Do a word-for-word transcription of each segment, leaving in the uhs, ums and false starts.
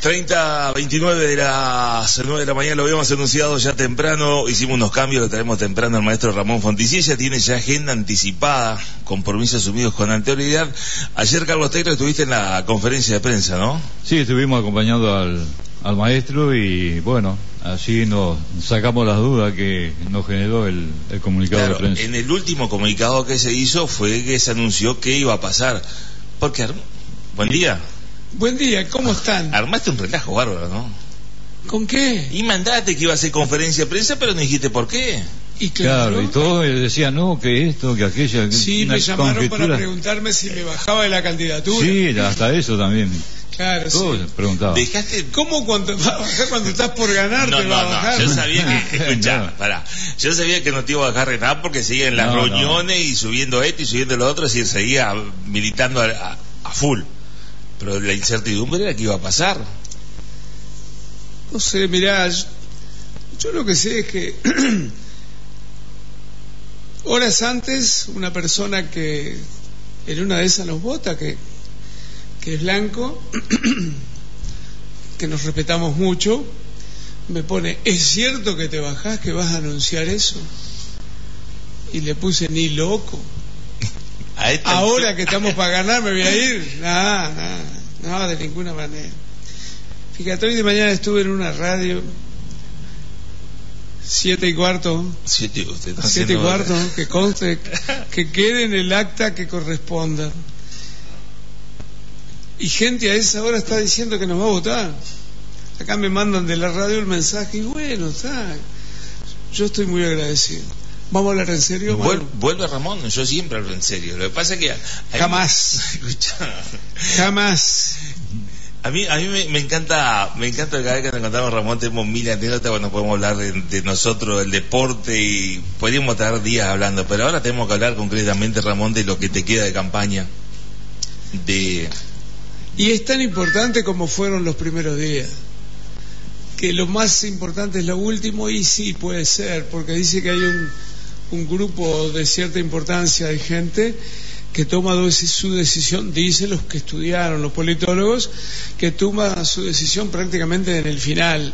treinta, veintinueve de las nueve de la mañana, lo habíamos anunciado ya temprano, hicimos unos cambios, lo traemos temprano al maestro Ramón Fonticiella, tiene ya agenda anticipada, compromisos asumidos con anterioridad. Ayer, Carlos Taylor, estuviste en la conferencia de prensa, ¿no? Sí, estuvimos acompañando al, al maestro y bueno, así nos sacamos las dudas que nos generó el, el comunicado claro, de prensa. En el último comunicado que se hizo fue que se anunció que iba a pasar, porque, buen día. Buen día, ¿cómo están? Armaste un relajo bárbaro, ¿no? ¿Con qué? Y mandaste que iba a hacer conferencia de prensa, pero no dijiste por qué. Y claro, claro y todos decían, no, que esto, que aquella... Sí, me llamaron conjetura. Para preguntarme si me bajaba de la candidatura. Sí, hasta eso también. Claro, todos sí. preguntaban. Dejaste... ¿Cómo cuando, va a bajar cuando estás por ganar no, te no, va a no, bajar? yo sabía que... Escuchá, no. pará. Yo sabía que no te iba a bajar de nada porque seguía en las no, reuniones no. y subiendo esto y subiendo lo otro, y seguía militando a, a, a full. Pero la incertidumbre era que iba a pasar. No sé, mirá, yo, yo lo que sé es que horas antes una persona que en una de esas nos vota, que, que es blanco, que nos respetamos mucho, me pone, ¿es cierto que te bajás, que vas a anunciar eso? Y le puse, ni loco. Ahora que estamos para ganar me voy a ir. Nada, nada, no, de ninguna manera. Fíjate, hoy de mañana estuve en una radio, siete y cuarto, siete, usted está siete y cuarto, que conste, que quede en el acta que corresponda. Y gente a esa hora está diciendo que nos va a votar. Acá me mandan de la radio el mensaje y bueno, está. Yo estoy muy agradecido. ¿Vamos a hablar en serio? Vuel, vuelve Ramón, yo siempre hablo en serio. Lo que pasa es que... Jamás. Escucha. Jamás. A mí, a mí me, me encanta, me encanta cada vez que nos encontramos, Ramón, tenemos mil anécdotas, bueno, podemos hablar de, de nosotros, del deporte, y podríamos estar días hablando, pero ahora tenemos que hablar concretamente, Ramón, de lo que te queda de campaña. De... Y es tan importante como fueron los primeros días. Que lo más importante es lo último, y sí, puede ser, porque dice que hay un... un grupo de cierta importancia de gente que toma su decisión, dicen los que estudiaron, los politólogos, que toma su decisión prácticamente en el final.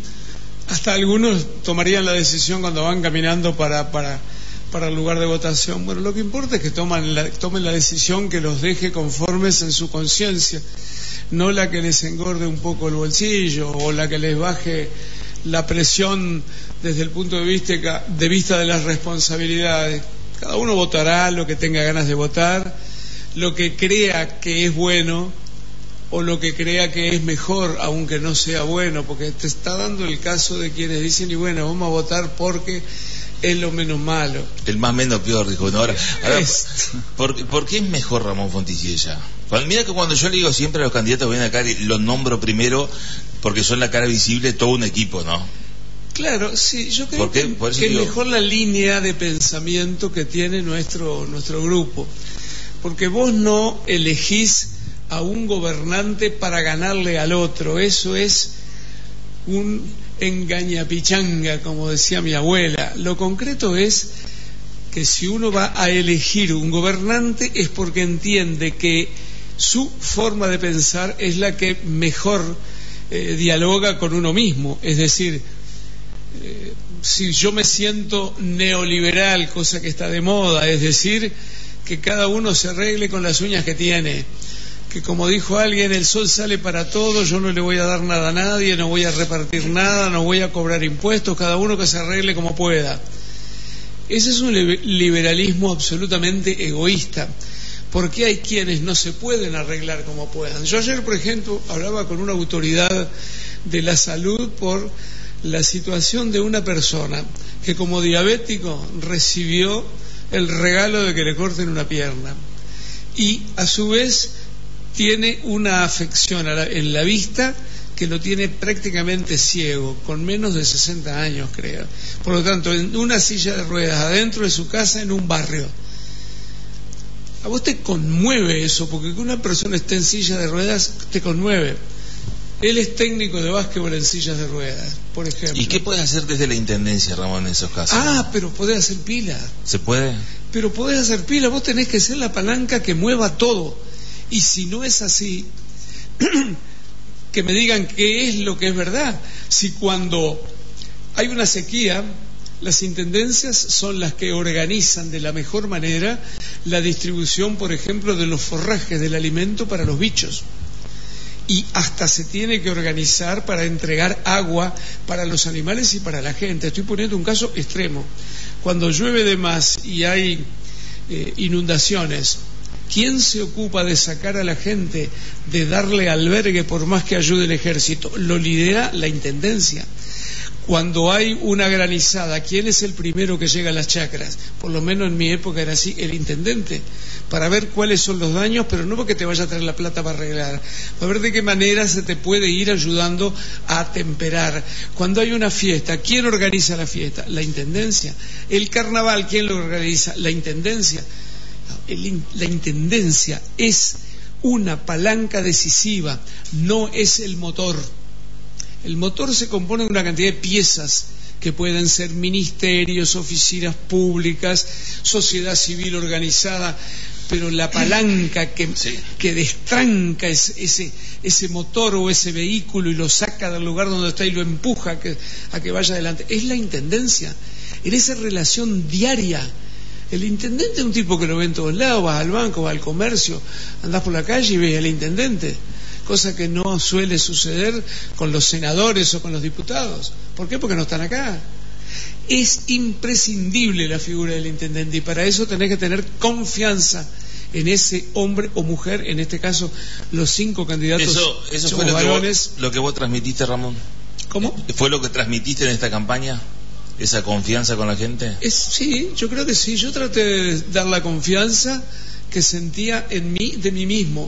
Hasta algunos tomarían la decisión cuando van caminando para, para, para el lugar de votación. Bueno, lo que importa es que toman la, tomen la decisión que los deje conformes en su conciencia, no la que les engorde un poco el bolsillo o la que les baje la presión desde el punto de vista, de vista de las responsabilidades. Cada uno votará lo que tenga ganas de votar, lo que crea que es bueno o lo que crea que es mejor, aunque no sea bueno, porque te está dando el caso de quienes dicen, y bueno, vamos a votar porque es lo menos malo. El más menos peor, dijo uno. Ahora, ahora ¿por, ¿por qué es mejor Ramón Fonticiella? Mira que cuando yo le digo siempre a los candidatos que vienen acá, los nombro primero porque son la cara visible de todo un equipo, ¿no? Claro, sí, yo creo qué? que, que es mejor la línea de pensamiento que tiene nuestro, nuestro grupo, porque vos no elegís a un gobernante para ganarle al otro, eso es un engañapichanga, como decía mi abuela. Lo concreto es que si uno va a elegir un gobernante es porque entiende que su forma de pensar es la que mejor eh, dialoga con uno mismo, es decir, Eh, si yo me siento neoliberal, cosa que está de moda, es decir, que cada uno se arregle con las uñas que tiene, que como dijo alguien, el sol sale para todos, yo no le voy a dar nada a nadie, no voy a repartir nada, no voy a cobrar impuestos, cada uno que se arregle como pueda. Ese es un liberalismo absolutamente egoísta, porque hay quienes no se pueden arreglar como puedan. Yo ayer, por ejemplo, hablaba con una autoridad de la salud por la situación de una persona que como diabético recibió el regalo de que le corten una pierna y a su vez tiene una afección a la, en la vista que lo tiene prácticamente ciego, con menos de sesenta años creo. Por lo tanto, en una silla de ruedas adentro de su casa en un barrio. A vos te conmueve eso, porque que una persona esté en silla de ruedas te conmueve. Él es técnico de básquetbol en sillas de ruedas, por ejemplo. ¿Y qué puede hacer desde la intendencia, Ramón, en esos casos? Ah, pero podés hacer pila. ¿Se puede? Pero podés hacer pila, vos tenés que ser la palanca que mueva todo. Y si no es así, que me digan qué es lo que es verdad. Si cuando hay una sequía, las intendencias son las que organizan de la mejor manera la distribución, por ejemplo, de los forrajes del alimento para los bichos. Y hasta se tiene que organizar para entregar agua para los animales y para la gente. Estoy poniendo un caso extremo. Cuando llueve de más y hay eh, inundaciones, ¿quién se ocupa de sacar a la gente, de darle albergue por más que ayude el ejército? Lo lidera la intendencia. Cuando hay una granizada, ¿quién es el primero que llega a las chacras? Por lo menos en mi época era así, el intendente, para ver cuáles son los daños, pero no porque te vaya a traer la plata para arreglar, para ver de qué manera se te puede ir ayudando a temperar. Cuando hay una fiesta, ¿quién organiza la fiesta? La intendencia. El carnaval, ¿quién lo organiza? La intendencia. El, la intendencia es una palanca decisiva, no es el motor. El motor se compone de una cantidad de piezas que pueden ser ministerios, oficinas públicas, sociedad civil organizada, pero la palanca que, sí. que destranca ese, ese, ese motor o ese vehículo y lo saca del lugar donde está y lo empuja a que, a que vaya adelante, es la intendencia. En esa relación diaria, el intendente es un tipo que lo ve en todos lados, vas al banco, vas al comercio, andás por la calle y ves al intendente. Cosa que no suele suceder con los senadores o con los diputados. ¿Por qué? Porque no están acá. Es imprescindible la figura del intendente y para eso tenés que tener confianza en ese hombre o mujer, en este caso los cinco candidatos. Eso, eso fue lo que, vos, lo que vos transmitiste, Ramón. ¿Cómo? ¿Fue lo que transmitiste en esta campaña? ¿Esa confianza con la gente? Es, sí, yo creo que sí. Yo traté de dar la confianza que sentía en mí, de mí mismo.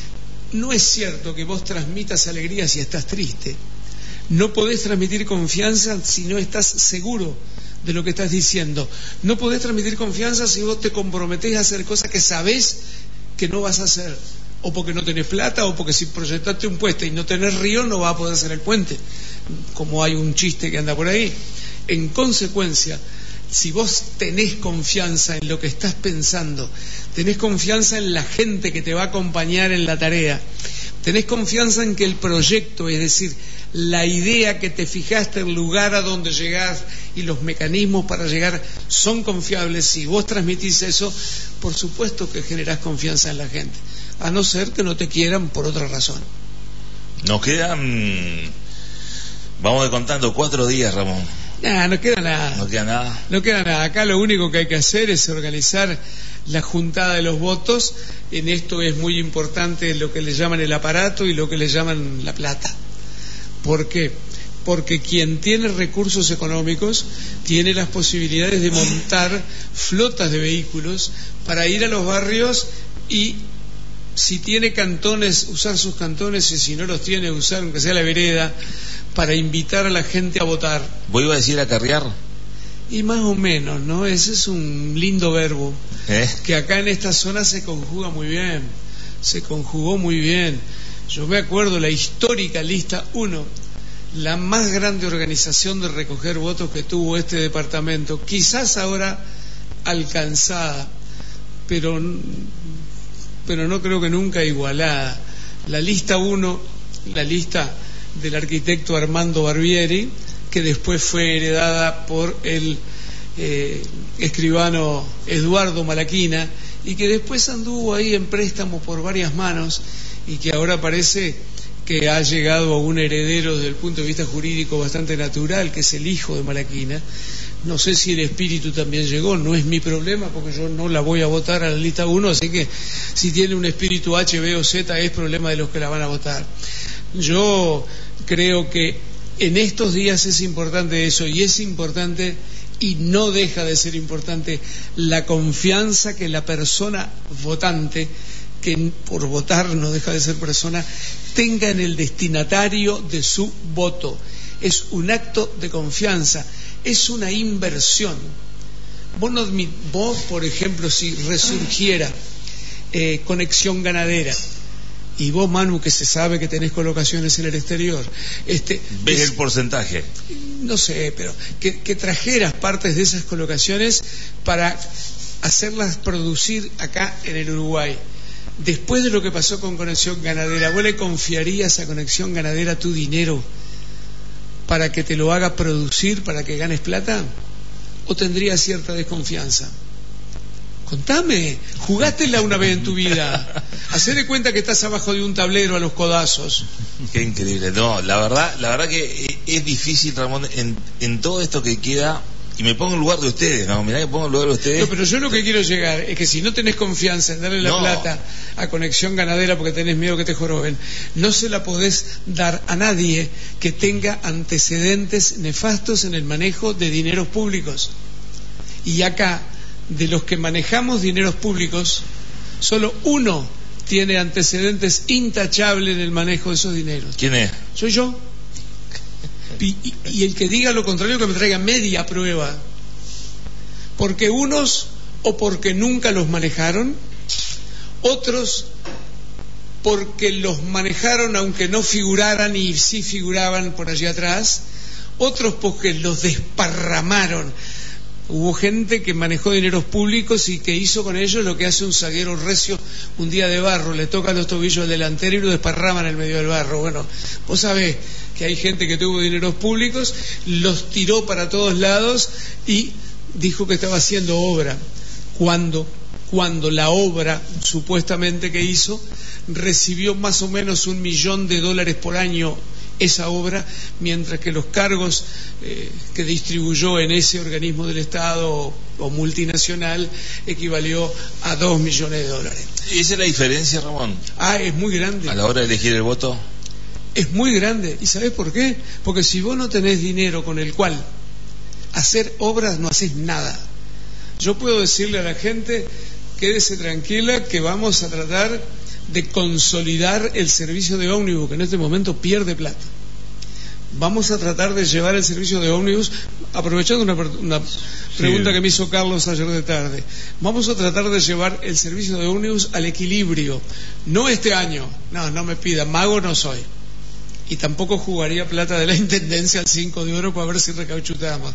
No es cierto que vos transmitas alegría si estás triste. No podés transmitir confianza si no estás seguro de lo que estás diciendo. No podés transmitir confianza si vos te comprometés a hacer cosas que sabés que no vas a hacer. O porque no tenés plata, o porque si proyectaste un puente y no tenés río, no vas a poder hacer el puente. Como hay un chiste que anda por ahí. En consecuencia, si vos tenés confianza en lo que estás pensando, tenés confianza en la gente que te va a acompañar en la tarea, tenés confianza en que el proyecto, es decir, la idea que te fijaste, el lugar a donde llegás y los mecanismos para llegar son confiables, si vos transmitís eso, por supuesto que generás confianza en la gente, a no ser que no te quieran por otra razón. Nos quedan, vamos de contando, cuatro días, Ramón. Nah, no queda nada. No queda nada. No queda nada. Acá lo único que hay que hacer es organizar la juntada de los votos. En esto es muy importante lo que le llaman el aparato y lo que le llaman la plata. ¿Por qué? Porque quien tiene recursos económicos tiene las posibilidades de montar flotas de vehículos para ir a los barrios y, si tiene cantones, usar sus cantones, y si no los tiene, usar aunque sea la vereda, para invitar a la gente a votar. ¿Vos ibas a decir acarrear? Y más o menos, ¿no? Ese es un lindo verbo, ¿Eh? que acá en esta zona se conjuga muy bien, se conjugó muy bien. Yo me acuerdo la histórica lista uno, la más grande organización de recoger votos que tuvo este departamento, quizás ahora alcanzada, pero, pero no creo que nunca igualada. La lista uno, la lista del arquitecto Armando Barbieri, que después fue heredada por el eh, escribano Eduardo Malaquina, y que después anduvo ahí en préstamo por varias manos, y que ahora parece que ha llegado a un heredero desde el punto de vista jurídico bastante natural, que es el hijo de Malaquina. No sé si el espíritu también llegó, no es mi problema, porque yo no la voy a votar a la lista uno, así que si tiene un espíritu H, B o Z es problema de los que la van a votar. Yo creo que en estos días es importante eso, y es importante, y no deja de ser importante, la confianza que la persona votante, que por votar no deja de ser persona, tenga en el destinatario de su voto. Es un acto de confianza, es una inversión. Vos, no, vos por ejemplo, si resurgiera eh, Conexión Ganadera, y vos, Manu, que se sabe que tenés colocaciones en el exterior, este, ¿ves es, el porcentaje? No sé, pero que, que trajeras partes de esas colocaciones para hacerlas producir acá en el Uruguay. Después de lo que pasó con Conexión Ganadera, ¿vos le confiarías a Conexión Ganadera tu dinero para que te lo haga producir, para que ganes plata? ¿O tendrías cierta desconfianza? Contame, jugátela una vez en tu vida. Hacé de cuenta que estás abajo de un tablero a los codazos. Qué increíble. No, la verdad, la verdad que es difícil, Ramón, en, en todo esto que queda, y me pongo en lugar de ustedes, ¿no? Mirá que pongo en lugar de ustedes. No, pero yo lo que quiero llegar es que si no tenés confianza en darle la no. plata a Conexión Ganadera porque tenés miedo que te joroben, no se la podés dar a nadie que tenga antecedentes nefastos en el manejo de dineros públicos. Y acá, de los que manejamos dineros públicos, solo uno tiene antecedentes intachables en el manejo de esos dineros. ¿Quién es? Soy yo. Y, y, y el que diga lo contrario que me traiga media prueba. Porque unos o porque nunca los manejaron, otros porque los manejaron aunque no figuraran y sí figuraban por allí atrás, otros porque los desparramaron. Hubo gente que manejó dineros públicos y que hizo con ellos lo que hace un zaguero recio un día de barro, le toca los tobillos al delantero y lo desparrama en el medio del barro. Bueno, vos sabés que hay gente que tuvo dineros públicos, los tiró para todos lados y dijo que estaba haciendo obra. Cuando, cuando la obra supuestamente que hizo recibió más o menos un millón de dólares por año esa obra, mientras que los cargos eh, que distribuyó en ese organismo del Estado o, o multinacional equivalió a dos millones de dólares. ¿Esa es la diferencia, Ramón? Ah, es muy grande. A la hora de elegir el voto. Es muy grande. ¿Y sabés por qué? Porque si vos no tenés dinero con el cual hacer obras, no haces nada. Yo puedo decirle a la gente, quédese tranquila que vamos a tratar de consolidar el servicio de ómnibus, que en este momento pierde plata. Vamos a tratar de llevar el servicio de ómnibus, aprovechando una, una pregunta sí. que me hizo Carlos ayer de tarde, vamos a tratar de llevar el servicio de ómnibus al equilibrio, no este año, no, no me pida, mago no soy, y tampoco jugaría plata de la Intendencia al cinco de oro para ver si recauchutamos.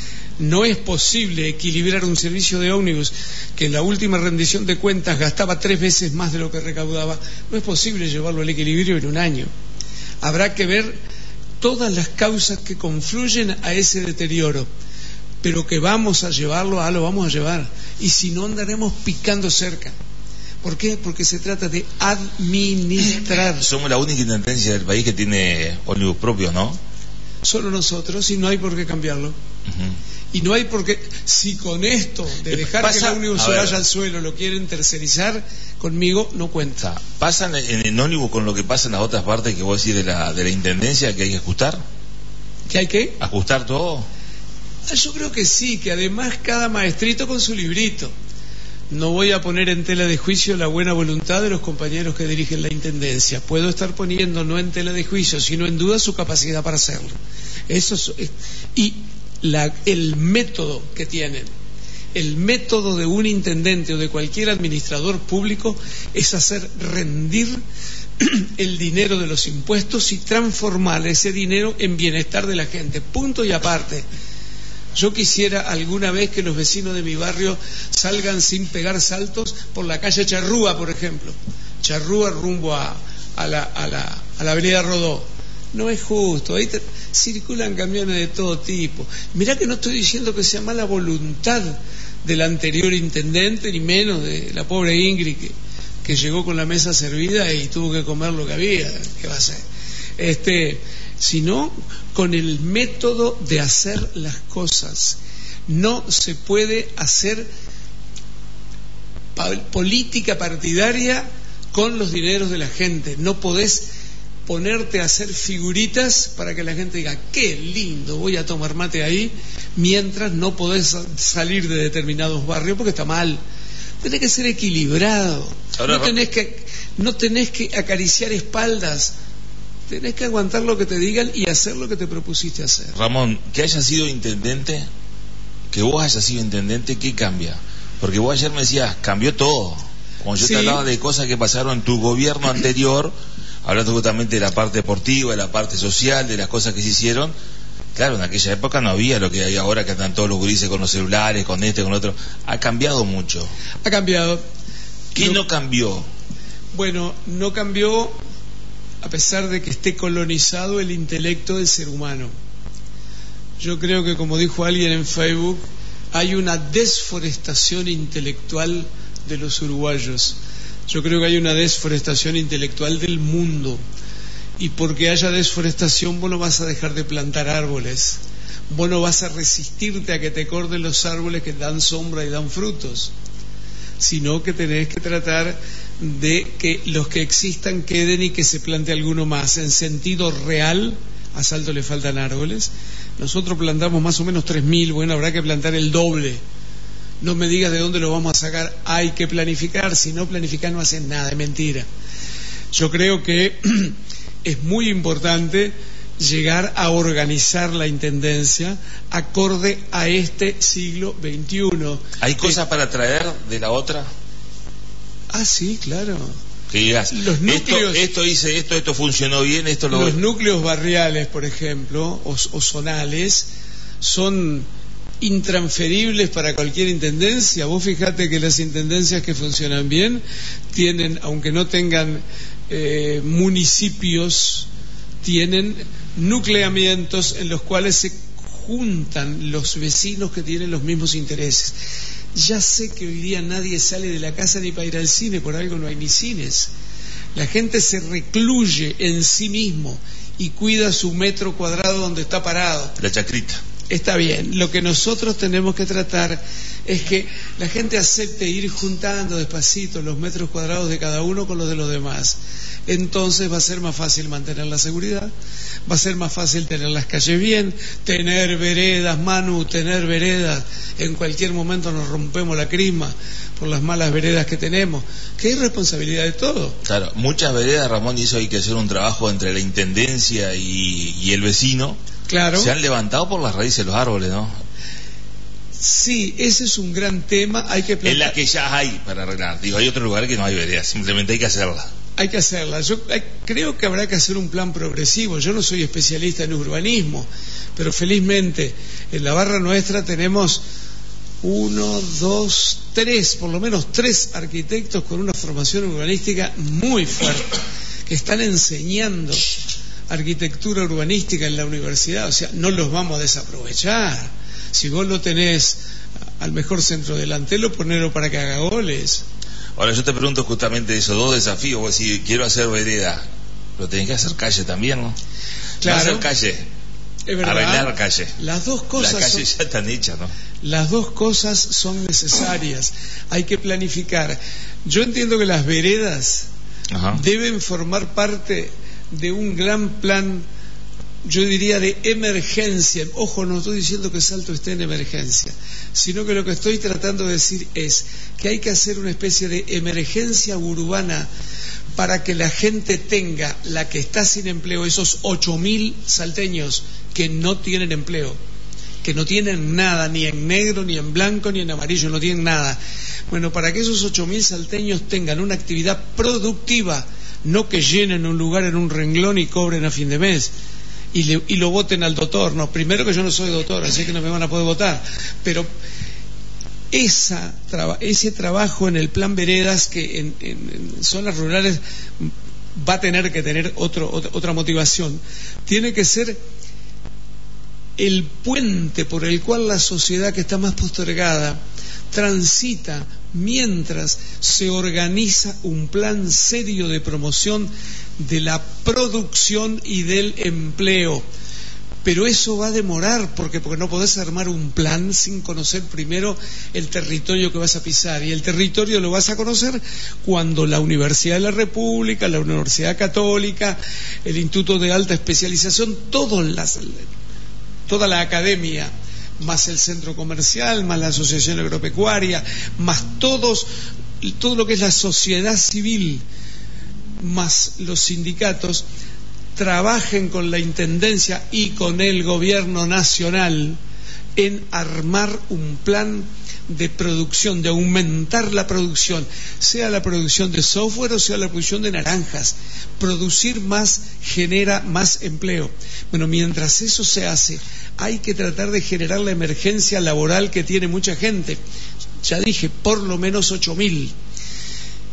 No es posible equilibrar un servicio de ómnibus que en la última rendición de cuentas gastaba tres veces más de lo que recaudaba. No es posible llevarlo al equilibrio en un año. Habrá que ver todas las causas que confluyen a ese deterioro, pero que vamos a llevarlo, a lo vamos a llevar. Y si no, andaremos picando cerca. ¿Por qué? Porque se trata de administrar. Somos la única intendencia del país que tiene ómnibus propios, ¿no? Solo nosotros, y no hay por qué cambiarlo. Uh-huh. Y no hay por qué, si con esto de dejar pasa, que el ómnibus se vaya al suelo lo quieren tercerizar, conmigo no cuenta. ¿Pasa en el ómnibus con lo que pasa en las otras partes que vos decís de la, de la intendencia, que hay que ajustar? ¿Que hay que? ¿Ajustar todo? Yo creo que sí, que además cada maestrito con su librito. No voy a poner en tela de juicio la buena voluntad de los compañeros que dirigen la intendencia. Puedo estar poniendo no en tela de juicio, sino en duda su capacidad para hacerlo. Eso es, y la, el método que tienen, el método de un intendente o de cualquier administrador público es hacer rendir el dinero de los impuestos y transformar ese dinero en bienestar de la gente. Punto y aparte. Yo quisiera alguna vez que los vecinos de mi barrio salgan sin pegar saltos por la calle Charrúa, por ejemplo. Charrúa rumbo a, a, la, a, la, a la avenida Rodó. No es justo, ahí te, circulan camiones de todo tipo. Mirá que no estoy diciendo que sea mala voluntad del anterior intendente, ni menos de la pobre Ingrid que, que llegó con la mesa servida y tuvo que comer lo que había. ¿Qué va a hacer? Este... sino con el método de hacer las cosas. No se puede hacer política partidaria con los dineros de la gente. No podés ponerte a hacer figuritas para que la gente diga qué lindo, voy a tomar mate ahí, mientras no podés salir de determinados barrios porque está mal. Tenés que ser equilibrado. Ahora, no tenés que, no tenés que acariciar espaldas. Tenés que aguantar lo que te digan y hacer lo que te propusiste hacer. Ramón, que hayas sido intendente, que vos hayas sido intendente, ¿qué cambia? Porque vos ayer me decías, cambió todo. Cuando yo sí. te hablaba de cosas que pasaron en tu gobierno anterior, hablando justamente de la parte deportiva, de la parte social, de las cosas que se hicieron. Claro, en aquella época no había lo que hay ahora, que andan todos los gurises con los celulares, con este, con otro. Ha cambiado mucho. Ha cambiado. ¿Qué no, no cambió? Bueno, no cambió a pesar de que esté colonizado el intelecto del ser humano. Yo creo que, como dijo alguien en Facebook, hay una desforestación intelectual de los uruguayos. Yo creo que hay una desforestación intelectual del mundo. Y porque haya desforestación, vos no vas a dejar de plantar árboles. Vos no vas a resistirte a que te corten los árboles que dan sombra y dan frutos, sino que tenés que tratar de que los que existan queden y que se plante alguno más. En sentido real, a Salto le faltan árboles. Nosotros plantamos más o menos tres mil, bueno, habrá que plantar el doble. No me digas de dónde lo vamos a sacar, hay que planificar, si no planificar no hacen nada, es mentira. Yo creo que es muy importante llegar a organizar la intendencia acorde a este siglo veintiuno. ¿Hay cosas para traer de la otra? Ah, sí, claro. Que digas, los núcleos, esto, esto hice esto, esto funcionó bien, esto lo... Los núcleos barriales, por ejemplo, o, o zonales, son intransferibles para cualquier intendencia. Vos fijate que las intendencias que funcionan bien tienen, aunque no tengan eh, municipios, tienen nucleamientos en los cuales se juntan los vecinos que tienen los mismos intereses. Ya sé que hoy día nadie sale de la casa ni para ir al cine, por algo no hay ni cines. La gente se recluye en sí mismo y cuida su metro cuadrado donde está parado. La chacrita. Está bien, lo que nosotros tenemos que tratar es que la gente acepte ir juntando despacito los metros cuadrados de cada uno con los de los demás. Entonces va a ser más fácil mantener la seguridad, va a ser más fácil tener las calles bien, tener veredas, Manu, tener veredas. En cualquier momento nos rompemos la crisma por las malas veredas que tenemos, que es responsabilidad de todo. Claro, muchas veredas, Ramón, y eso hay que hacer un trabajo entre la intendencia y, y el vecino. Claro. Se han levantado por las raíces de los árboles, ¿no? Sí, ese es un gran tema. Hay que plantar... Es la que ya hay para arreglar. Digo, hay otro lugar que no hay veredas, simplemente hay que hacerla. Hay que hacerla. Yo creo que habrá que hacer un plan progresivo. Yo no soy especialista en urbanismo, pero felizmente en la barra nuestra tenemos uno, dos, tres, por lo menos tres arquitectos con una formación urbanística muy fuerte, que están enseñando arquitectura urbanística en la universidad. O sea, no los vamos a desaprovechar. Si vos lo tenés al mejor centro delantero, ponelo para que haga goles. Ahora yo te pregunto justamente esos dos desafíos. Vos decís, quiero hacer vereda, pero tenés que hacer calle también, ¿no? Claro. No hacer calle, es verdad, arreglar calle. Las dos cosas Las calles son, ya están hechas, ¿no? Las dos cosas son necesarias. Hay que planificar. Yo entiendo que las veredas Ajá. deben formar parte de un gran plan, yo diría de emergencia. Ojo, no estoy diciendo que Salto esté en emergencia, sino que lo que estoy tratando de decir es que hay que hacer una especie de emergencia urbana para que la gente tenga, la que está sin empleo, esos ocho mil salteños que no tienen empleo, que no tienen nada, ni en negro, ni en blanco, ni en amarillo, no tienen nada. Bueno, para que esos ocho mil salteños tengan una actividad productiva, no que llenen un lugar en un renglón y cobren a fin de mes y, le, y lo voten al doctor. No, primero que yo no soy doctor, así que no me van a poder votar, pero esa, traba, ese trabajo en el plan veredas, que en, en, en zonas rurales va a tener que tener otro, otra, otra motivación, tiene que ser el puente por el cual la sociedad que está más postergada transita mientras se organiza un plan serio de promoción de la producción y del empleo. Pero eso va a demorar, porque, porque no podés armar un plan sin conocer primero el territorio que vas a pisar, y el territorio lo vas a conocer cuando la Universidad de la República, la Universidad Católica, el Instituto de Alta Especialización, todas las, toda la academia, más el centro comercial, más la asociación agropecuaria, más todos, todo lo que es la sociedad civil, más los sindicatos, trabajen con la intendencia y con el gobierno nacional en armar un plan de producción, de aumentar la producción, sea la producción de software o sea la producción de naranjas. Producir más genera más empleo. Bueno, mientras eso se hace, hay que tratar de generar la emergencia laboral que tiene mucha gente. Ya dije, por lo menos ocho mil.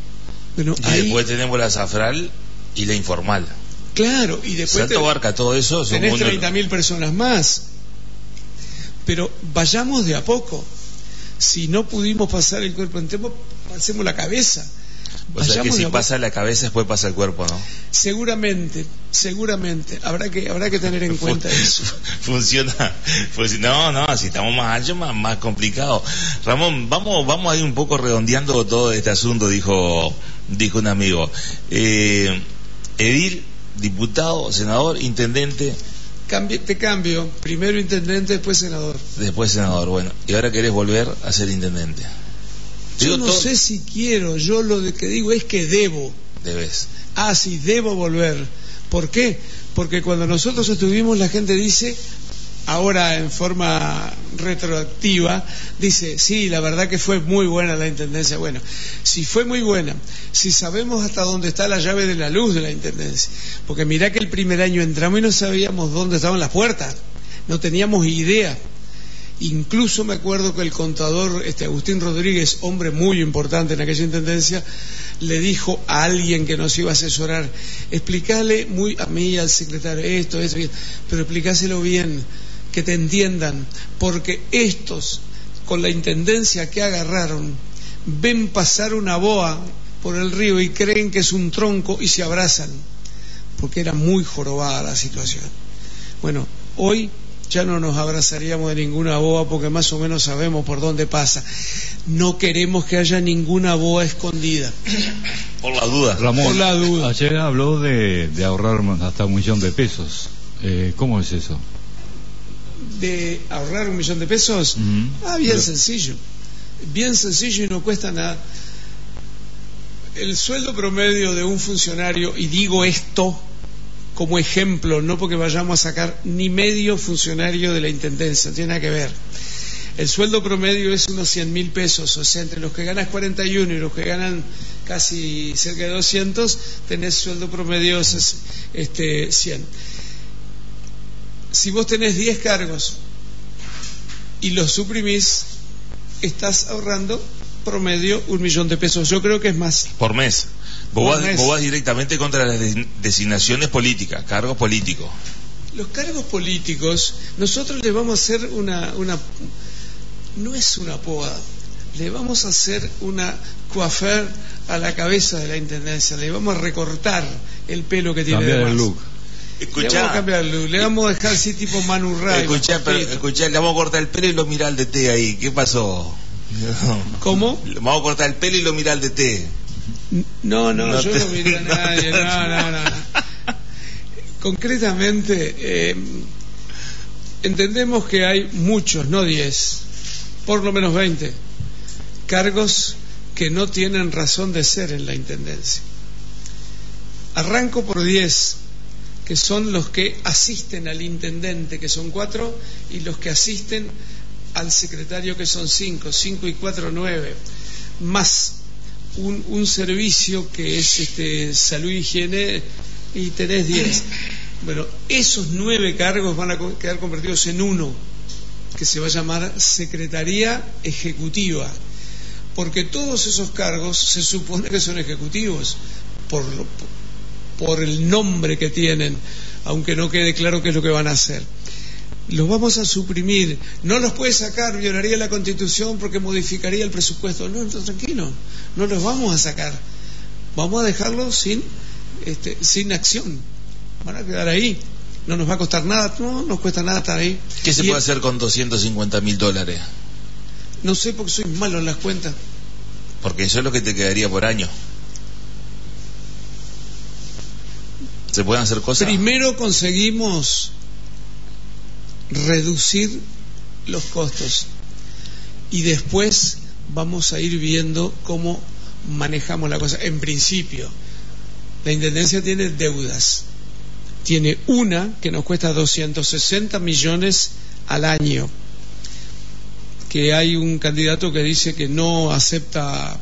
Bueno, y ahí, después tenemos la azafral y la informal. Claro, y después Salto te, Barca, todo eso son tenés uno- treinta mil personas más. Pero vayamos de a poco. Si no pudimos pasar el cuerpo entero, pasemos la cabeza. O sea que Vayamos si de a poco. pasa la cabeza, después pasa el cuerpo, ¿no? Seguramente, seguramente. Habrá que, habrá que tener en cuenta eso. Funciona, pues no, no, si estamos más anchos, más, más complicado. Ramón, vamos, vamos a ir un poco redondeando todo este asunto, dijo, dijo un amigo. Eh, edil, diputado, senador, intendente, Cambi- te cambio. Primero intendente, después senador. después senador. Bueno, y ahora querés volver a ser intendente. Yo Digo, no todo- sé si quiero. Yo lo de que digo es que debo. Debes. Ah, sí, debo volver. ¿Por qué? Porque cuando nosotros estuvimos, la gente dice, ahora en forma retroactiva, dice, sí, la verdad que fue muy buena la intendencia. Bueno, si fue muy buena, si sabemos hasta dónde está la llave de la luz de la intendencia, porque mirá que el primer año entramos y no sabíamos dónde estaban las puertas, no teníamos idea. Incluso me acuerdo que el contador este Agustín Rodríguez, hombre muy importante en aquella intendencia, le dijo a alguien que nos iba a asesorar, explícale muy a mí, al secretario, esto, esto, esto, pero explícaselo bien, que te entiendan, porque estos, con la intendencia que agarraron, ven pasar una boa por el río y creen que es un tronco y se abrazan, porque era muy jorobada la situación. Bueno, hoy ya no nos abrazaríamos de ninguna boa porque más o menos sabemos por dónde pasa. No queremos que haya ninguna boa escondida. Por la duda. Ramón, Por la duda. ayer habló de, de ahorrar hasta un millón de pesos. Eh, ¿Cómo es eso? De ahorrar un millón de pesos, Uh-huh. ah, bien Pero- sencillo. Bien sencillo y no cuesta nada. El sueldo promedio de un funcionario, y digo esto como ejemplo, no porque vayamos a sacar ni medio funcionario de la intendencia, no tiene nada que ver. El sueldo promedio es unos cien mil pesos, o sea, entre los que ganas cuarenta y uno y los que ganan casi cerca de doscientos, tenés sueldo promedio este, cien. Si vos tenés diez cargos y los suprimís, estás ahorrando promedio un millón de pesos. Yo creo que es más. Por mes. Vos, Por vas, mes. vos vas directamente contra las de- designaciones políticas, cargos políticos. Los cargos políticos, nosotros le vamos a hacer una, una no es una poda, le vamos a hacer una coiffeur a la cabeza de la intendencia, le vamos a recortar el pelo que tiene Cambiar de el más. look. Le vamos a Escuchá, cambiar el look, le vamos a dejar así tipo Manu Ray. escuchá, pero, escuchá, le vamos a cortar el pelo y lo mira al D T ahí. ¿Qué pasó? ¿Cómo? Le vamos a cortar el pelo y lo mira al D T. No, no, No yo te- no miré a nadie, no, no, no. Concretamente, eh, entendemos que hay muchos, no diez, por lo menos veinte, cargos que no tienen razón de ser en la intendencia. Arranco por diez, que son los que asisten al intendente, que son cuatro, y los que asisten al secretario, que son cinco, cinco y cuatro, nueve, más un, un servicio que es este, salud y higiene, y tenés diez. Bueno, esos nueve cargos van a co- quedar convertidos en uno, que se va a llamar Secretaría Ejecutiva, porque todos esos cargos se supone que son ejecutivos, por, lo- por el nombre que tienen, aunque no quede claro qué es lo que van a hacer. Los vamos a suprimir, no los puede sacar, violaría la Constitución porque modificaría el presupuesto. No, no, tranquilo, no los vamos a sacar, vamos a dejarlos sin, este, sin acción, van a quedar ahí, no nos va a costar nada, no nos cuesta nada estar ahí. ¿Qué se Y puede el- hacer con doscientos cincuenta mil dólares? No sé porque soy malo en las cuentas. Porque eso es lo que te quedaría por año. ¿Se pueden hacer cosas? Primero conseguimos reducir los costos y después vamos a ir viendo cómo manejamos la cosa. En principio, la Intendencia tiene deudas. Tiene una que nos cuesta doscientos sesenta millones al año, que hay un candidato que dice que no acepta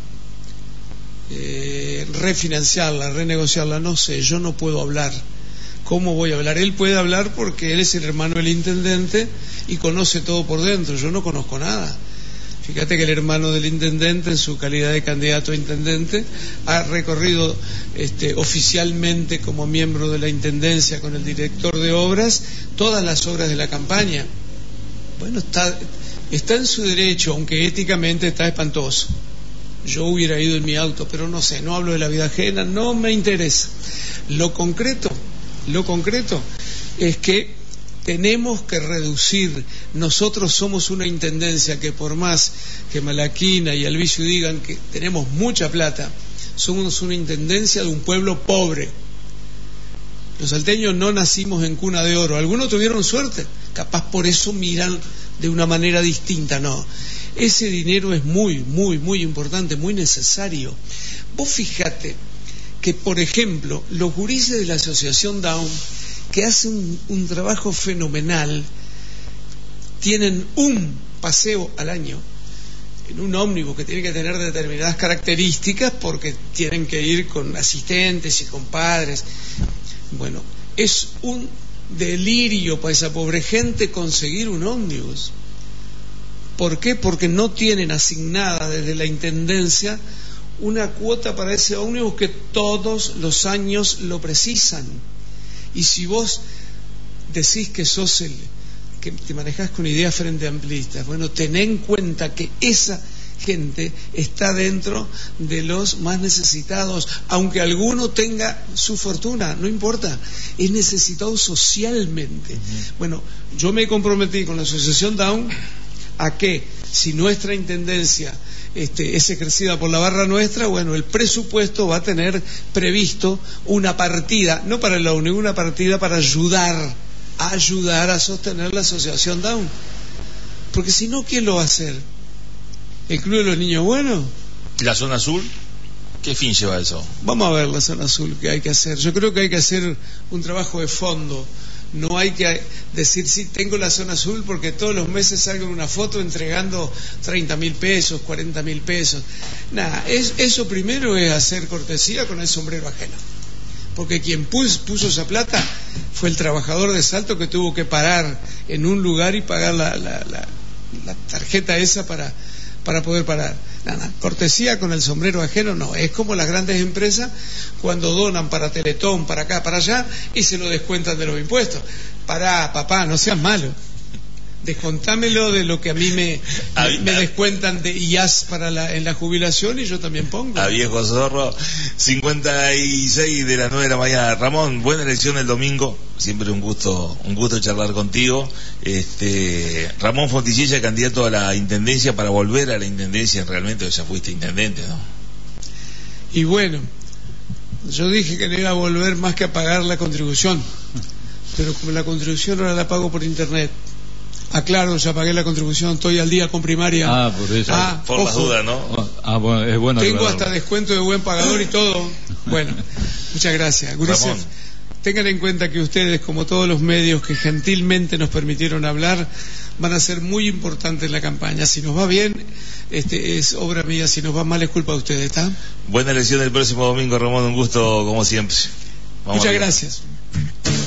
eh, refinanciarla, renegociarla. No sé, yo no puedo hablar. ¿Cómo voy a hablar? Él puede hablar porque él es el hermano del intendente y conoce todo por dentro. Yo no conozco nada. Fíjate que el hermano del intendente, en su calidad de candidato a intendente, ha recorrido este, oficialmente como miembro de la intendencia con el director de obras todas las obras de la campaña. Bueno, está, está en su derecho, aunque éticamente está espantoso. Yo hubiera ido en mi auto, pero no sé, no hablo de la vida ajena, no me interesa. Lo concreto, lo concreto es que tenemos que reducir. Nosotros somos una intendencia que, por más que Malaquina y Albizu digan que tenemos mucha plata, somos una intendencia de un pueblo pobre. Los salteños no nacimos en cuna de oro. Algunos tuvieron suerte, capaz por eso miran de una manera distinta. No, ese dinero es muy, muy, muy importante, muy necesario. Vos fijate que, por ejemplo, los gurises de la Asociación Down, que hacen un, un trabajo fenomenal, tienen un paseo al año en un ómnibus que tiene que tener determinadas características porque tienen que ir con asistentes y con padres. Bueno, es un delirio para esa pobre gente conseguir un ómnibus. ¿Por qué? Porque no tienen asignada desde la intendencia una cuota para ese ómnibus que todos los años lo precisan. Y si vos decís que sos el que te manejás con ideas frente amplistas, bueno, ten en cuenta que esa gente está dentro de los más necesitados, aunque alguno tenga su fortuna, no importa, es necesitado socialmente. Uh-huh. Bueno, yo me comprometí con la Asociación Down a que si nuestra intendencia este, es ejercida por la barra nuestra, bueno, el presupuesto va a tener previsto una partida, no para la única, una partida para ayudar, a ayudar a sostener la Asociación Down. Porque si no, ¿quién lo va a hacer? ¿El Club de los Niños Buenos? ¿La zona azul? ¿Qué fin lleva eso? Vamos a ver la zona azul que hay que hacer. Yo creo que hay que hacer un trabajo de fondo. No hay que decir, sí, tengo la zona azul porque todos los meses salgo en una foto entregando treinta mil pesos, cuarenta mil pesos. Nada, es, eso primero es hacer cortesía con el sombrero ajeno. Porque quien puso, puso esa plata fue el trabajador de Salto que tuvo que parar en un lugar y pagar la, la, la, la tarjeta esa para, para poder parar. Nada, cortesía con el sombrero ajeno no, es como las grandes empresas cuando donan para Teletón, para acá, para allá y se lo descuentan de los impuestos. Pará, papá, no seas malo, descontámelo de lo que a mí me, me, me descuentan de I A S para la, en la jubilación y yo también pongo. A viejo zorro. Cincuenta y seis de las nueve de la mañana. Ramón, buena elección el domingo, siempre un gusto un gusto charlar contigo. Este Ramón Fontecilla, candidato a la intendencia, para volver a la intendencia, realmente ya fuiste intendente, ¿no? Y bueno, yo dije que no iba a volver más que a pagar la contribución, pero como la contribución ahora la pago por internet. Aclaro, ya pagué la contribución, estoy al día con primaria. Ah, por eso. Ah, por las dudas, ¿no? Ah, bueno, es bueno. Tengo aclararlo. hasta descuento de buen pagador y todo. Bueno, muchas gracias. Gurises, tengan en cuenta que ustedes, como todos los medios que gentilmente nos permitieron hablar, van a ser muy importantes en la campaña. Si nos va bien, este es obra mía. Si nos va mal, es culpa de ustedes, ¿está? Buena elección el próximo domingo, Ramón. Un gusto, como siempre. Vamos muchas gracias.